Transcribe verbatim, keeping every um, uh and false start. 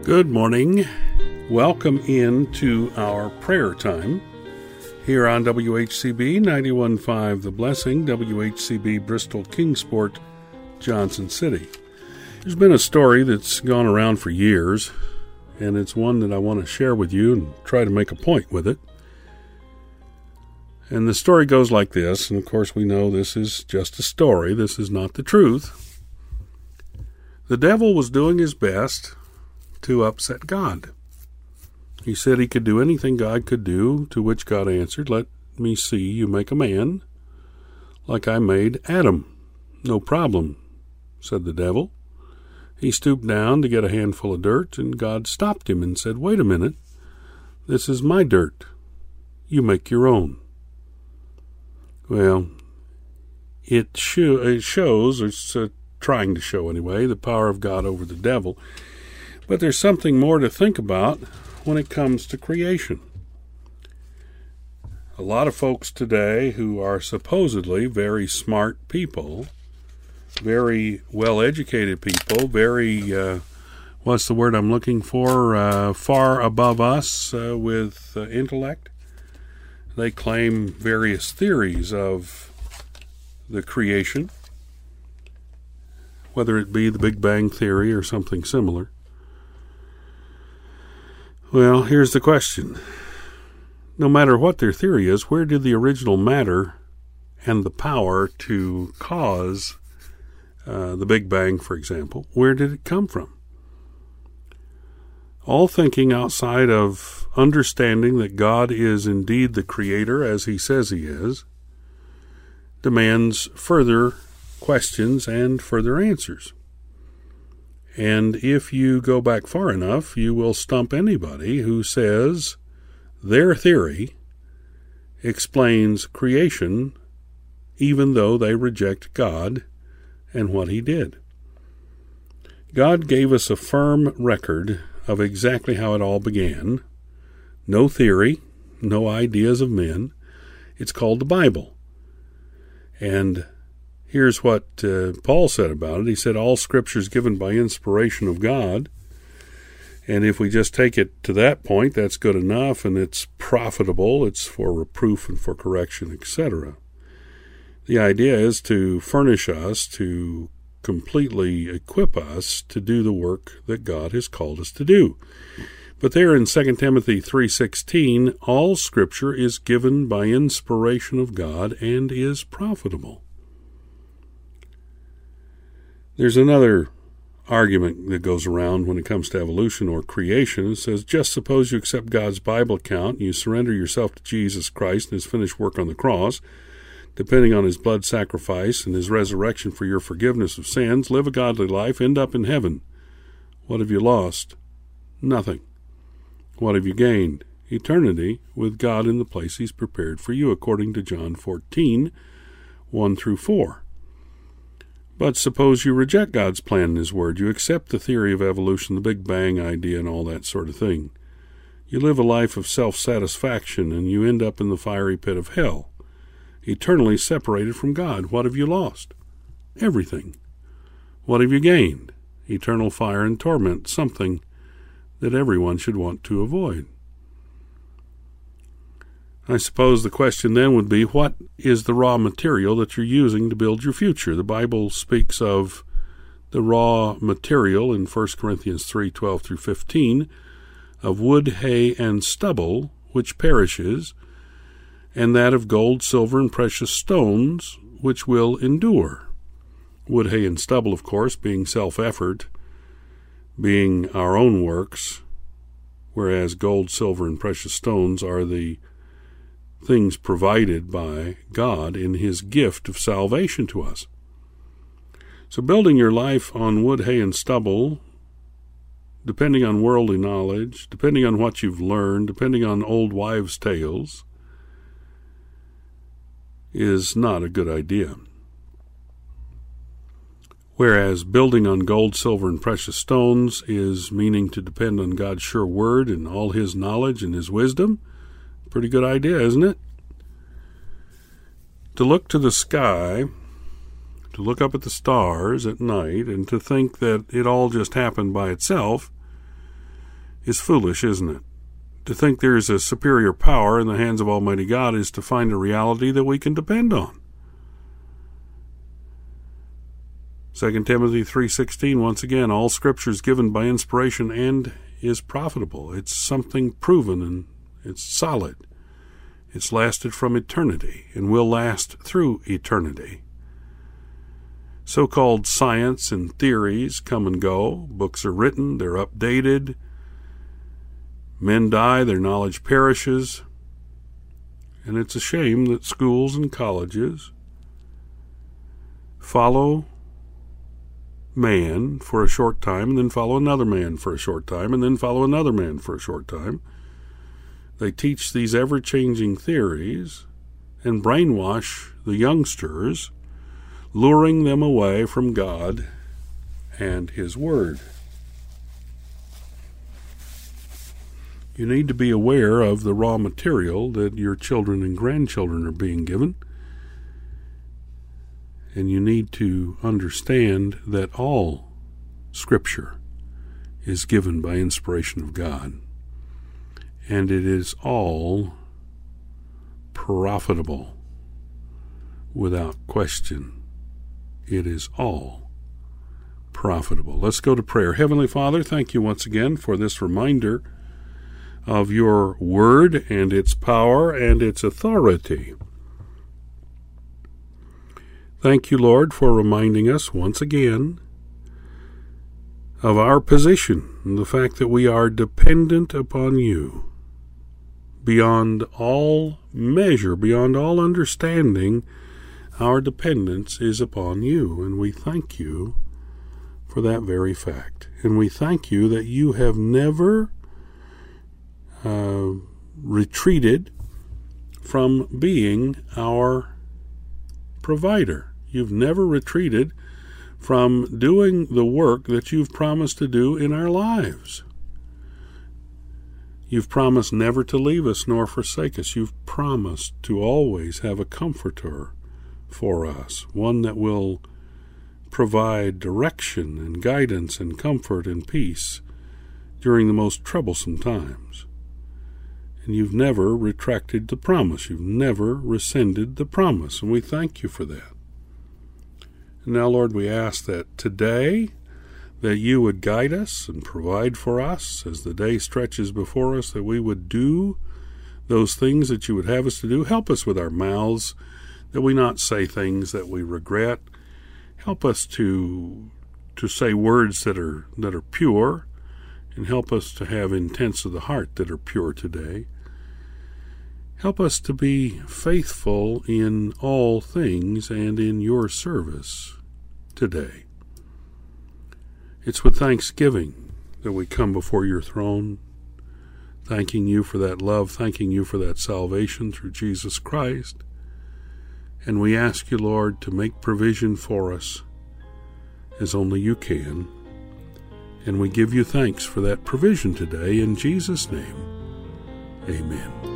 Good morning. Welcome into our prayer time here on W H C B ninety-one point five The Blessing, W H C B Bristol Kingsport, Johnson City. There's been a story that's gone around for years, and it's one that I want to share with you and try to make a point with it. And the story goes like this, and of course we know this is just a story. This is not the truth. The devil was doing his best to upset God. He said he could do anything God could do, to which God answered, "Let me see you make a man like I made Adam." "No problem," said the devil. He stooped down to get a handful of dirt, and God stopped him and said, "Wait a minute. This is my dirt. You make your own." Well, it, sh- it shows, or it's uh, trying to show anyway, the power of God over the devil. But there's something more to think about when it comes to creation. A lot of folks today who are supposedly very smart people, very well-educated people, very, uh, what's the word I'm looking for, uh, far above us uh, with uh, intellect, they claim various theories of the creation, whether it be the Big Bang Theory or something similar. Well, here's the question. No matter what their theory is, where did the original matter and the power to cause uh, the Big Bang, for example, where did it come from? All thinking outside of understanding that God is indeed the creator, as he says he is, demands further questions and further answers. And if you go back far enough, you will stump anybody who says their theory explains creation, even though they reject God and what he did. God gave us a firm record of exactly how it all began. No theory, no ideas of men. It's called the Bible. And here's what uh, Paul said about it. He said, all Scripture is given by inspiration of God. And if we just take it to that point, that's good enough, and it's profitable. It's for reproof and for correction, et cetera. The idea is to furnish us, to completely equip us to do the work that God has called us to do. But there in Second Timothy three sixteen, all Scripture is given by inspiration of God and is profitable. There's another argument that goes around when it comes to evolution or creation. It says, just suppose you accept God's Bible account and you surrender yourself to Jesus Christ and his finished work on the cross, depending on his blood sacrifice and his resurrection for your forgiveness of sins, live a godly life, end up in heaven. What have you lost? Nothing. What have you gained? Eternity with God in the place he's prepared for you, according to John fourteen, one through four. But suppose you reject God's plan and his word. You accept the theory of evolution, the Big Bang idea, and all that sort of thing. You live a life of self-satisfaction, and you end up in the fiery pit of hell, eternally separated from God. What have you lost? Everything. What have you gained? Eternal fire and torment, something that everyone should want to avoid. I suppose the question then would be, what is the raw material that you're using to build your future? The Bible speaks of the raw material in First Corinthians three twelve through fifteen, of wood, hay, and stubble, which perishes, and that of gold, silver, and precious stones, which will endure. Wood, hay, and stubble, of course, being self-effort, being our own works, whereas gold, silver, and precious stones are the things provided by God in his gift of salvation to us. So building your life on wood, hay, and stubble, depending on worldly knowledge, depending on what you've learned, depending on old wives' tales, is not a good idea. Whereas building on gold, silver, and precious stones is meaning to depend on God's sure word and all his knowledge and his wisdom. Pretty good idea, isn't it? To look to the sky, to look up at the stars at night, and to think that it all just happened by itself is foolish, isn't it? To think there is a superior power in the hands of Almighty God is to find a reality that we can depend on. Second Timothy three sixteen, once again, all Scripture is given by inspiration and is profitable. It's something proven and it's solid. It's lasted from eternity and will last through eternity. So-called science and theories come and go. Books are written, they're updated. Men die, their knowledge perishes. And it's a shame that schools and colleges follow man for a short time, and then follow another man for a short time, and then follow another man for a short time. They teach these ever-changing theories and brainwash the youngsters, luring them away from God and His Word. You need to be aware of the raw material that your children and grandchildren are being given. And you need to understand that all Scripture is given by inspiration of God. And it is all profitable, without question. It is all profitable. Let's go to prayer. Heavenly Father, thank you once again for this reminder of your word and its power and its authority. Thank you, Lord, for reminding us once again of our position and the fact that we are dependent upon you beyond all measure, beyond all understanding. Our dependence is upon you, and we thank you for that very fact. And we thank you that you have never uh, retreated from being our provider. You've never retreated from doing the work that you've promised to do in our lives. You've promised never to leave us nor forsake us. You've promised to always have a comforter for us, one that will provide direction and guidance and comfort and peace during the most troublesome times. And you've never retracted the promise. You've never rescinded the promise, and we thank you for that. And now, Lord, we ask that today that you would guide us and provide for us as the day stretches before us, that we would do those things that you would have us to do. Help us with our mouths, that we not say things that we regret. Help us to to say words that are that are pure, and help us to have intents of the heart that are pure today. Help us to be faithful in all things and in your service today. It's with thanksgiving that we come before your throne, thanking you for that love, thanking you for that salvation through Jesus Christ. And we ask you, Lord, to make provision for us as only you can. And we give you thanks for that provision today. In Jesus' name, amen.